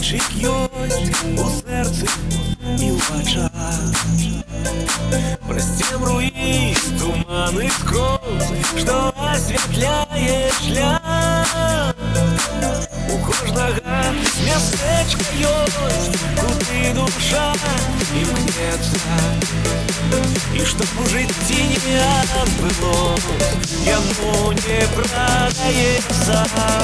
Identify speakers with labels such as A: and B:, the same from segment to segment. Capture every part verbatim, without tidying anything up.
A: Свічик ёсць у сэрцы і ў вачах. Прасцемруі туманы скрозь, што асвятляе шлях. У кожнага мястэчка ёсць, куды душа імкнецца. І што ў жыцці не адбылось, яму не прадаецца.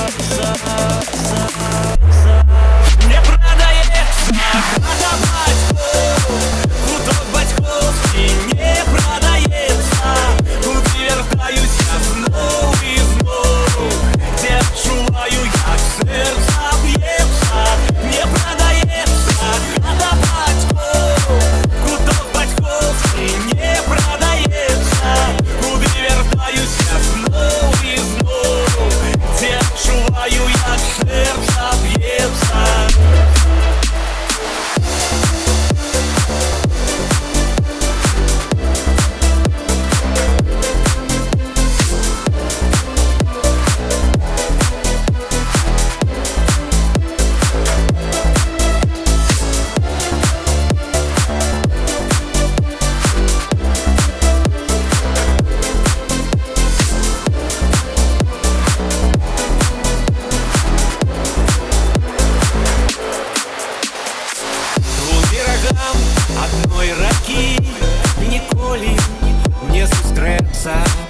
A: Не прадаецца хата бацькоў, куток бацькоўскі не прадаецца. Куды вяртаюся зноў і зноў, дзе адчуваю, як сэрца б'ецца. Не прадаецца хата бацькоў, куток бацькоўскі не прадаецца. Куды вяртаюся зноў і зноў, дзе адчуваю, як сэрца б'ецца. Адной ракі ніколі не сустрэцца.